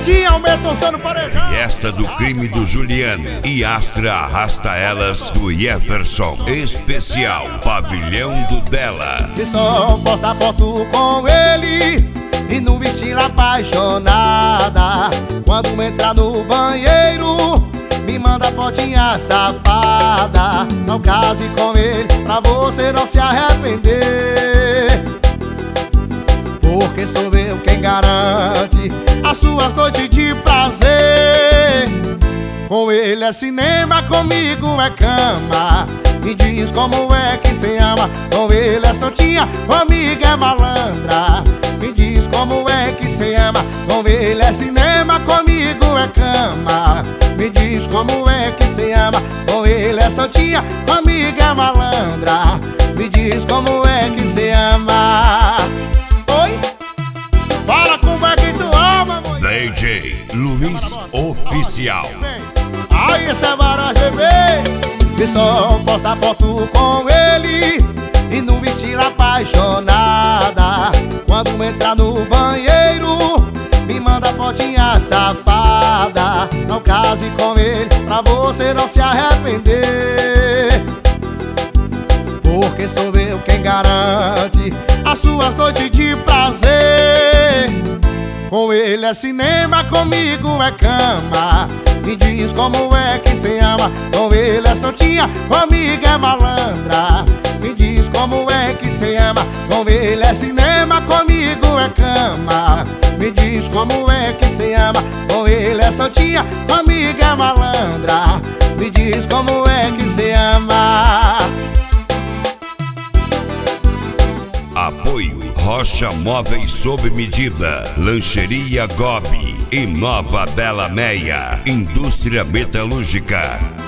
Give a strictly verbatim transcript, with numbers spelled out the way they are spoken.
Edinho aumenta o som no paredão. Fiesta do crime do Juliano e Astra arrasta elas do Jefferson. Especial Pavilhão do Dela. E só posta foto com ele e no estilo apaixonada. Quando entrar no banheiro me manda fotinha safada. Não case com ele pra você não se arrepender, porque sou eu quem garante as suas noites de prazer. Com ele é cinema, comigo é cama. Me diz como é que cê ama. Com ele é santinha, comigo é malandra. Me diz como é que cê ama. Com ele é cinema, comigo é cama. Me diz como é que cê ama. Com ele é santinha, comigo é malandra. Me diz como é que cê ama. Oi? Fala como é que tu ama, mulher. D J Luiz Oficial. Aí esse é Barra G B. E só posta foto com ele e no estilo apaixonada. Quando entrar no banheiro me manda fotinha safada. Não case com ele pra você não se arrepender, porque sou eu quem garante as suas noites de prazer. Com ele é cinema, comigo é cama. Me diz como é que cê ama. Com ele é santinha, comigo é malandra. Me diz como é que cê ama. Com ele é cinema, comigo é cama. Me diz como é que cê ama. Com ele é santinha, comigo é malandra. Me diz como é que cê ama. Apoio Rocha Móveis sob medida, Lancheria Gobi e Nova Bela Meia, Indústria Metalúrgica.